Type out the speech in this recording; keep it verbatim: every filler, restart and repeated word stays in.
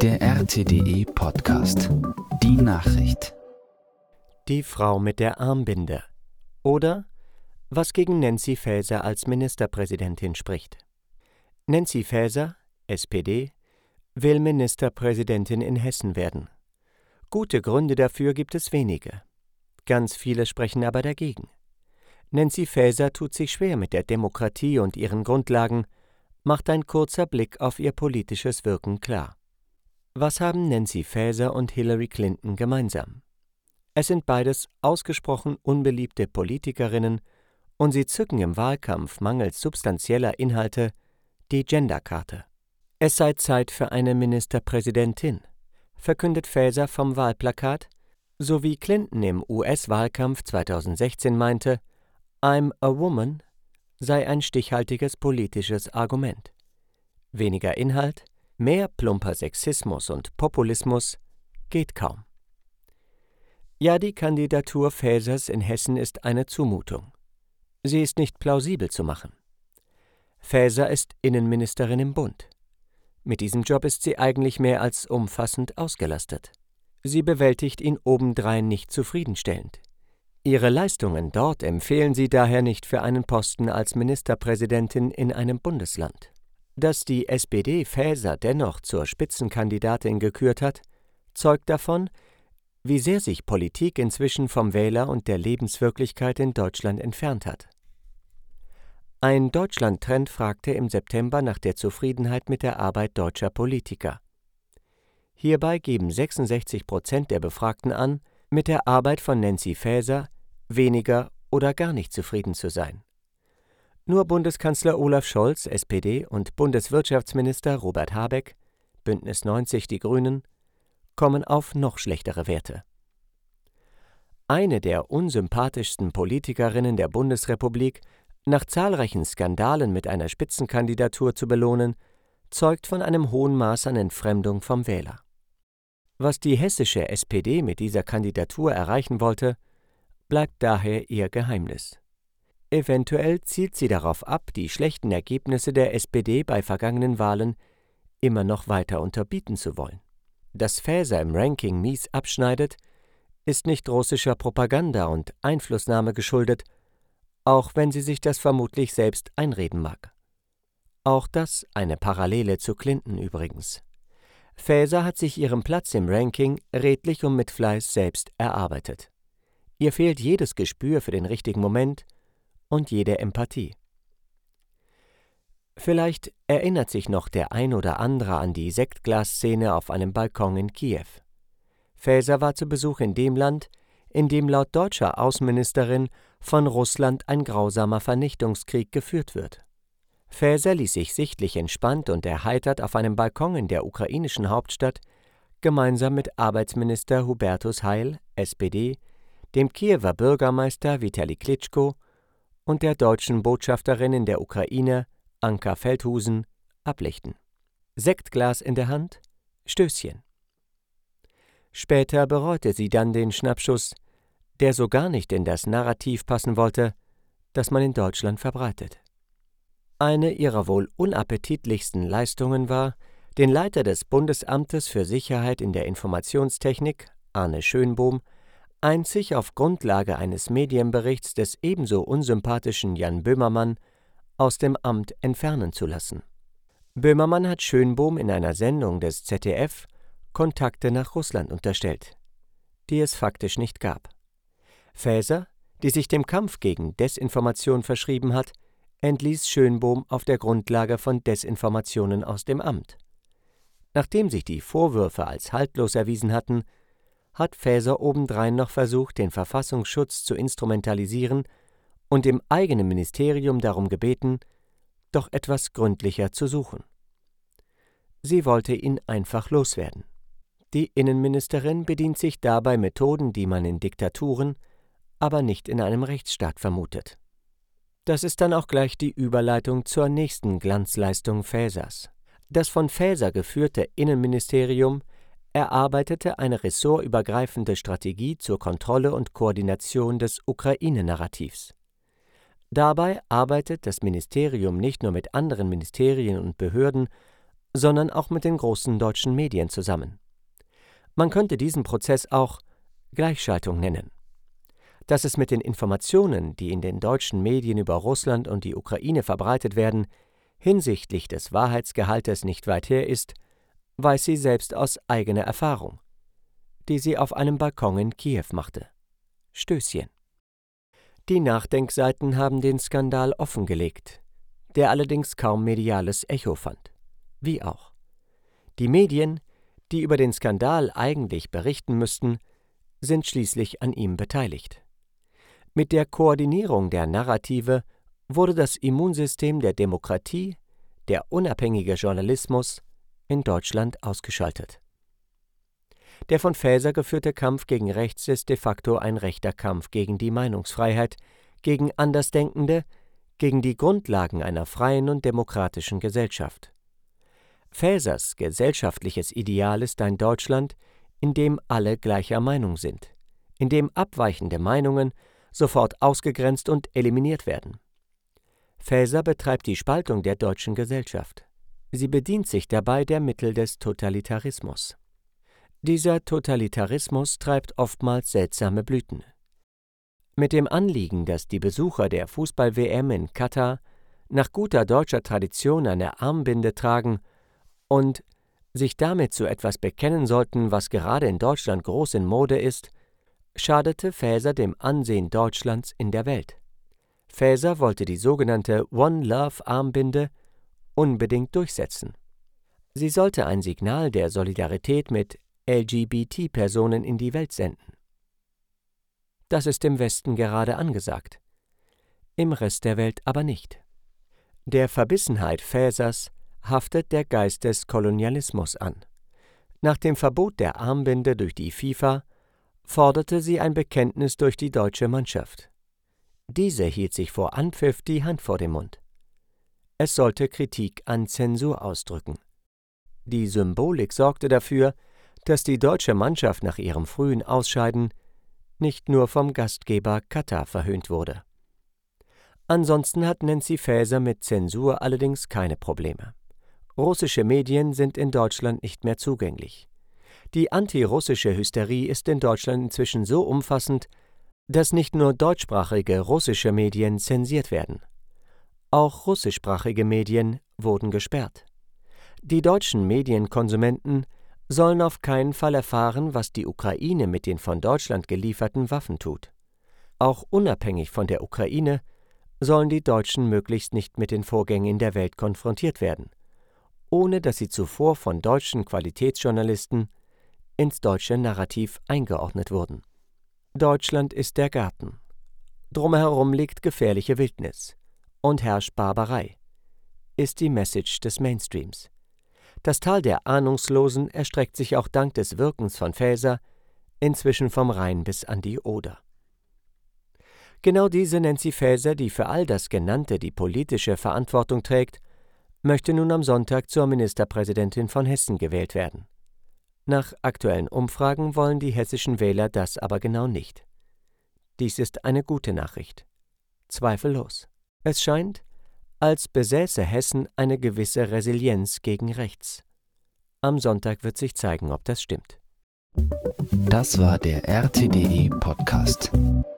Der R T D E Podcast. Die Nachricht. Die Frau mit der Armbinde. Oder was gegen Nancy Faeser als Ministerpräsidentin spricht. Nancy Faeser, S P D, will Ministerpräsidentin in Hessen werden. Gute Gründe dafür gibt es wenige. Ganz viele sprechen aber dagegen. Nancy Faeser tut sich schwer mit der Demokratie und ihren Grundlagen, macht ein kurzer Blick auf ihr politisches Wirken klar. Was haben Nancy Faeser und Hillary Clinton gemeinsam? Es sind beides ausgesprochen unbeliebte Politikerinnen und sie zücken im Wahlkampf mangels substanzieller Inhalte die Genderkarte. Es sei Zeit für eine Ministerpräsidentin, verkündet Faeser vom Wahlplakat, so wie Clinton im U S-Wahlkampf zweitausendsechzehn meinte, I'm a woman sei ein stichhaltiges politisches Argument. Weniger Inhalt, mehr plumper Sexismus und Populismus geht kaum. Ja, die Kandidatur Faesers in Hessen ist eine Zumutung. Sie ist nicht plausibel zu machen. Faeser ist Innenministerin im Bund. Mit diesem Job ist sie eigentlich mehr als umfassend ausgelastet. Sie bewältigt ihn obendrein nicht zufriedenstellend. Ihre Leistungen dort empfehlen sie daher nicht für einen Posten als Ministerpräsidentin in einem Bundesland. Dass die S P D Faeser dennoch zur Spitzenkandidatin gekürt hat, zeugt davon, wie sehr sich Politik inzwischen vom Wähler und der Lebenswirklichkeit in Deutschland entfernt hat. Ein Deutschland-Trend fragte im September nach der Zufriedenheit mit der Arbeit deutscher Politiker. Hierbei geben sechsundsechzig Prozent der Befragten an, mit der Arbeit von Nancy Faeser weniger oder gar nicht zufrieden zu sein. Nur Bundeskanzler Olaf Scholz, S P D, und Bundeswirtschaftsminister Robert Habeck, Bündnis neunzig Die Grünen, kommen auf noch schlechtere Werte. Eine der unsympathischsten Politikerinnen der Bundesrepublik nach zahlreichen Skandalen mit einer Spitzenkandidatur zu belohnen, zeugt von einem hohen Maß an Entfremdung vom Wähler. Was die hessische S P D mit dieser Kandidatur erreichen wollte, bleibt daher ihr Geheimnis. Eventuell zielt sie darauf ab, die schlechten Ergebnisse der S P D bei vergangenen Wahlen immer noch weiter unterbieten zu wollen. Dass Faeser im Ranking mies abschneidet, ist nicht russischer Propaganda und Einflussnahme geschuldet, auch wenn sie sich das vermutlich selbst einreden mag. Auch das eine Parallele zu Clinton übrigens. Faeser hat sich ihren Platz im Ranking redlich und mit Fleiß selbst erarbeitet. Ihr fehlt jedes Gespür für den richtigen Moment und jede Empathie. Vielleicht erinnert sich noch der ein oder andere an die Sektglas-Szene auf einem Balkon in Kiew. Faeser war zu Besuch in dem Land, in dem laut deutscher Außenministerin von Russland ein grausamer Vernichtungskrieg geführt wird. Faeser ließ sich sichtlich entspannt und erheitert auf einem Balkon in der ukrainischen Hauptstadt gemeinsam mit Arbeitsminister Hubertus Heil, S P D, dem Kiewer Bürgermeister Vitali Klitschko und der deutschen Botschafterin in der Ukraine, Anka Feldhusen, ablichten. Sektglas in der Hand, Stößchen. Später bereute sie dann den Schnappschuss, der so gar nicht in das Narrativ passen wollte, das man in Deutschland verbreitet. Eine ihrer wohl unappetitlichsten Leistungen war, den Leiter des Bundesamtes für Sicherheit in der Informationstechnik, Arne Schönbohm, einzig auf Grundlage eines Medienberichts des ebenso unsympathischen Jan Böhmermann aus dem Amt entfernen zu lassen. Böhmermann hat Schönbohm in einer Sendung des Z D F Kontakte nach Russland unterstellt, die es faktisch nicht gab. Faeser, die sich dem Kampf gegen Desinformation verschrieben hat, entließ Schönbohm auf der Grundlage von Desinformationen aus dem Amt. Nachdem sich die Vorwürfe als haltlos erwiesen hatten, hat Faeser obendrein noch versucht, den Verfassungsschutz zu instrumentalisieren und im eigenen Ministerium darum gebeten, doch etwas gründlicher zu suchen. Sie wollte ihn einfach loswerden. Die Innenministerin bedient sich dabei Methoden, die man in Diktaturen, aber nicht in einem Rechtsstaat vermutet. Das ist dann auch gleich die Überleitung zur nächsten Glanzleistung Faesers. Das von Faeser geführte Innenministerium erarbeitete eine ressortübergreifende Strategie zur Kontrolle und Koordination des Ukraine-Narrativs. Dabei arbeitet das Ministerium nicht nur mit anderen Ministerien und Behörden, sondern auch mit den großen deutschen Medien zusammen. Man könnte diesen Prozess auch Gleichschaltung nennen. Dass es mit den Informationen, die in den deutschen Medien über Russland und die Ukraine verbreitet werden, hinsichtlich des Wahrheitsgehaltes nicht weit her ist, weiß sie selbst aus eigener Erfahrung, die sie auf einem Balkon in Kiew machte. Stößchen. Die Nachdenkseiten haben den Skandal offengelegt, der allerdings kaum mediales Echo fand. Wie auch. Die Medien, die über den Skandal eigentlich berichten müssten, sind schließlich an ihm beteiligt. Mit der Koordinierung der Narrative wurde das Immunsystem der Demokratie, der unabhängige Journalismus, in Deutschland ausgeschaltet. Der von Faeser geführte Kampf gegen rechts ist de facto ein rechter Kampf gegen die Meinungsfreiheit, gegen Andersdenkende, gegen die Grundlagen einer freien und demokratischen Gesellschaft. Faesers gesellschaftliches Ideal ist ein Deutschland, in dem alle gleicher Meinung sind, in dem abweichende Meinungen sofort ausgegrenzt und eliminiert werden. Faeser betreibt die Spaltung der deutschen Gesellschaft. Sie bedient sich dabei der Mittel des Totalitarismus. Dieser Totalitarismus treibt oftmals seltsame Blüten. Mit dem Anliegen, dass die Besucher der Fußball-W M in Katar nach guter deutscher Tradition eine Armbinde tragen und sich damit zu etwas bekennen sollten, was gerade in Deutschland groß in Mode ist, schadete Faeser dem Ansehen Deutschlands in der Welt. Faeser wollte die sogenannte One Love Armbinde unbedingt durchsetzen. Sie sollte ein Signal der Solidarität mit L G B T-Personen in die Welt senden. Das ist im Westen gerade angesagt, im Rest der Welt aber nicht. Der Verbissenheit Faesers haftet der Geist des Kolonialismus an. Nach dem Verbot der Armbinde durch die FIFA forderte sie ein Bekenntnis durch die deutsche Mannschaft. Diese hielt sich vor Anpfiff die Hand vor dem Mund. Es sollte Kritik an Zensur ausdrücken. Die Symbolik sorgte dafür, dass die deutsche Mannschaft nach ihrem frühen Ausscheiden nicht nur vom Gastgeber Katar verhöhnt wurde. Ansonsten hat Nancy Faeser mit Zensur allerdings keine Probleme. Russische Medien sind in Deutschland nicht mehr zugänglich. Die antirussische Hysterie ist in Deutschland inzwischen so umfassend, dass nicht nur deutschsprachige russische Medien zensiert werden. Auch russischsprachige Medien wurden gesperrt. Die deutschen Medienkonsumenten sollen auf keinen Fall erfahren, was die Ukraine mit den von Deutschland gelieferten Waffen tut. Auch unabhängig von der Ukraine sollen die Deutschen möglichst nicht mit den Vorgängen in der Welt konfrontiert werden, ohne dass sie zuvor von deutschen Qualitätsjournalisten ins deutsche Narrativ eingeordnet wurden. Deutschland ist der Garten. Drumherum liegt gefährliche Wildnis und herrscht Barbarei, ist die Message des Mainstreams. Das Tal der Ahnungslosen erstreckt sich auch dank des Wirkens von Faeser inzwischen vom Rhein bis an die Oder. Genau diese Nancy Faeser, die für all das Genannte die politische Verantwortung trägt, möchte nun am Sonntag zur Ministerpräsidentin von Hessen gewählt werden. Nach aktuellen Umfragen wollen die hessischen Wähler das aber genau nicht. Dies ist eine gute Nachricht. Zweifellos. Es scheint, als besäße Hessen eine gewisse Resilienz gegen rechts. Am Sonntag wird sich zeigen, ob das stimmt. Das war der R T D E Podcast.